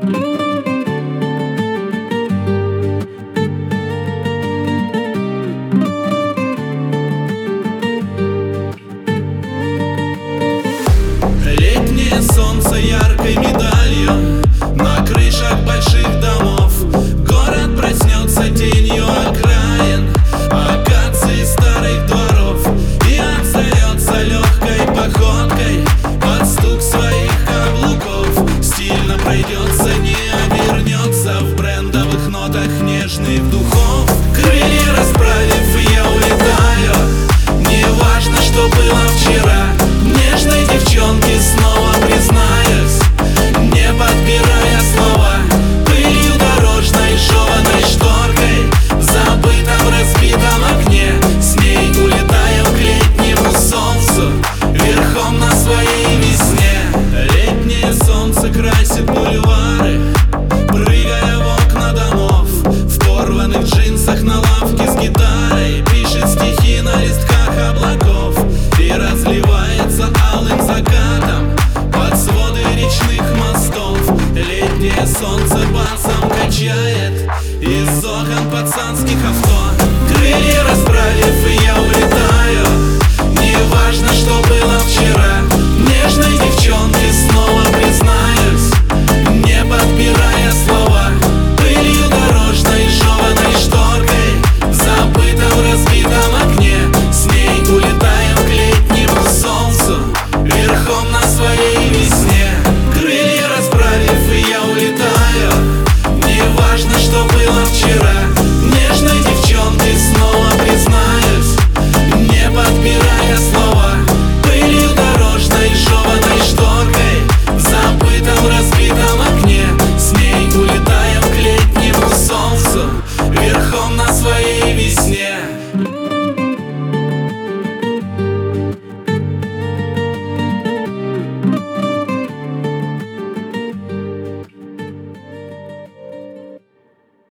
Летнее солнце яркой медалью на крышах больших домов. Город проснется тенью окраин, акаций старых дворов, и отзовется легкой походкой под стук своих каблуков. Стильно пройдется, не обернется, в брендовых нотах нежных духов. Крылья расправив, я улетаю, не важно, что было вчера. Нежной девчонке снова признаюсь, не подбирая слова. Пылью дорожной, жеваной шторкой, в забытом разбитом окне. С ней улетаю к летнему солнцу, верхом на своей весне. Летнее солнце красит бульвары, прыгая в окна домов. В порванных джинсах на лавке с гитарой пишет стихи на листках облаков и разливается алым закатом под своды речных мостов. Летнее солнце басом качает из окон пацанских авто. Крылья расправив, я улетаю, не важно, что было вчера.